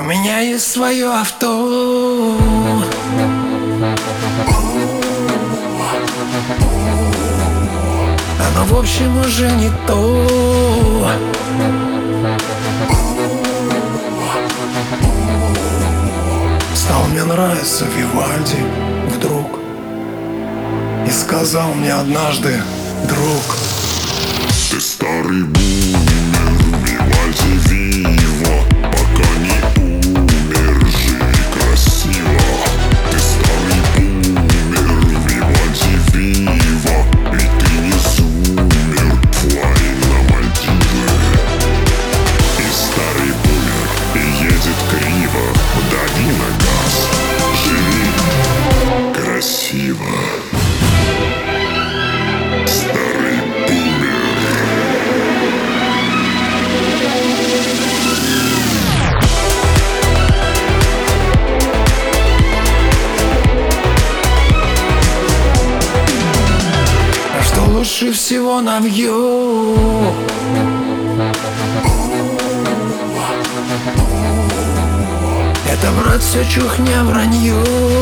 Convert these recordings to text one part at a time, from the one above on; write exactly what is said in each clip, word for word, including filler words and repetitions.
У меня есть свое авто. Оно в общем уже не то. Стал мне нравиться Вивальди вдруг. И сказал мне однажды друг: ты старый бумер, Вивальди виво, пока не умер, живи красиво. Ты старый бумер, Вивальди виво, и ты не зумер, флай на Мальдивы. И старый бумер, и едет криво, дави на газ, живи красиво. Лучше всего навью. Это, брат, все чухня, вранье.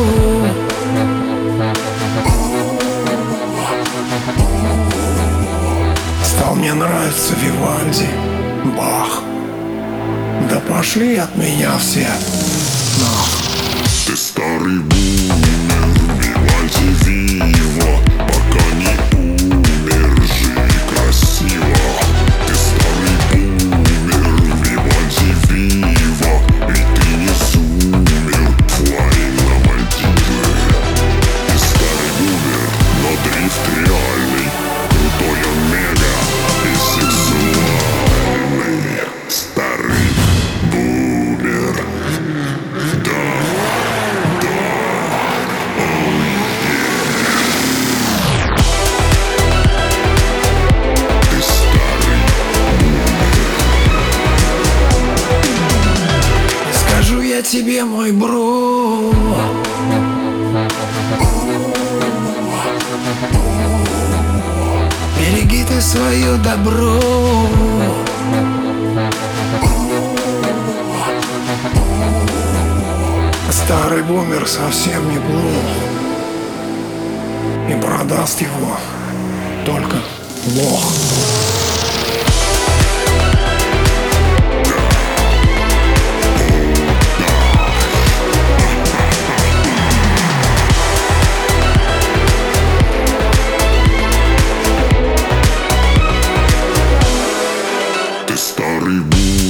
Стал мне нравиться Вивальди, Бах. Да пошли от меня все нах. Ты старый бумер, Вивальди виво, пока не умер, живи красиво. Ты старый бумер, Вивальди виво, и ты не зумер, флай на Мальдивы. Ты старый бумер, но дрифт реальный, крутой омега и сексуальный. Старый бумер. Я тебе, мой бро, береги ты свое добро. Старый бумер совсем неплох, и продаст его только лох. Ты старый бумер.